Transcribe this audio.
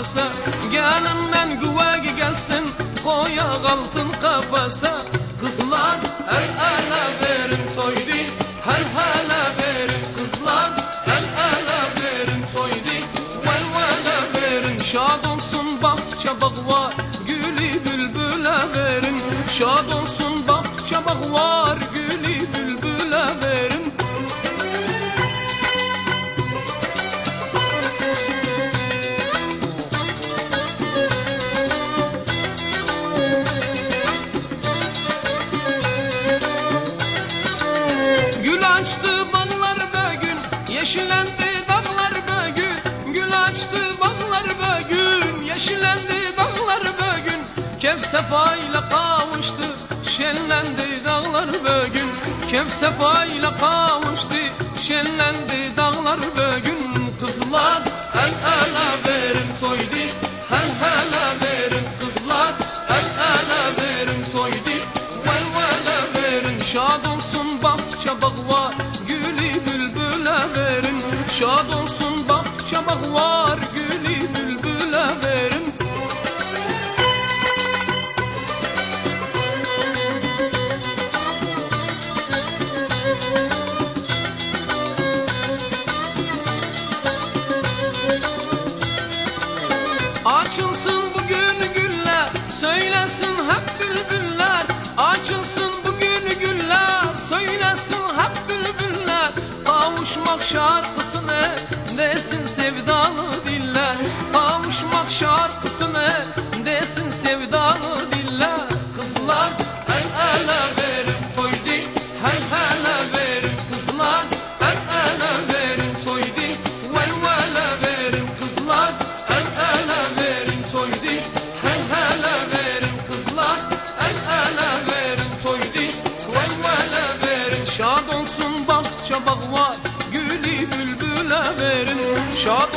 kafasa, gelinmen güvege gelsin koyak altın kafasa. Kızlar el ele verin toydi, hel hele verin kızlar, el ele verin toydi, vel vele verin. Şad olsun bahçe bağ var, gülü bülbüle verin. Şad olsun bahçe bağ var, gülü bülbüle verin. Gül açtı bağlar bugün, yeşillendi dağlar bugün. Gül açtı bağlar bugün, yeşillendi dağlar bugün. Kef sefa ile kavuştu, şenlendi dağlar bugün. Kef sefa ile kavuştu, şenlendi dağlar bugün. Kızlar el ele verin toydi, hel hele verin kızlar, el ele verin toydi, vel vele verin. Şad olsun bahçe bağ var, gülü bülbüle verin. Şad olsun bahçe bağ var, gülü bülbüle verin. Açılsın bugün güller, söylesin hep bülbüller. Açılsın bugün güller, söylesin hep bülbüller. Kavuşmak şarkısını desin sevdalı diller. Kavuşmak şarkısını desin sevdalı diller. Kızlar el ele verin toydi, hel hele verin kızlar, el ele verin toydi, vel vele verin kızlar, el ele verin toydi, hel hele verin kızlar, el ele verin toydi, vel vele verin. Şad olsun bahçe bağ var, gülü bülbüle verin. Şad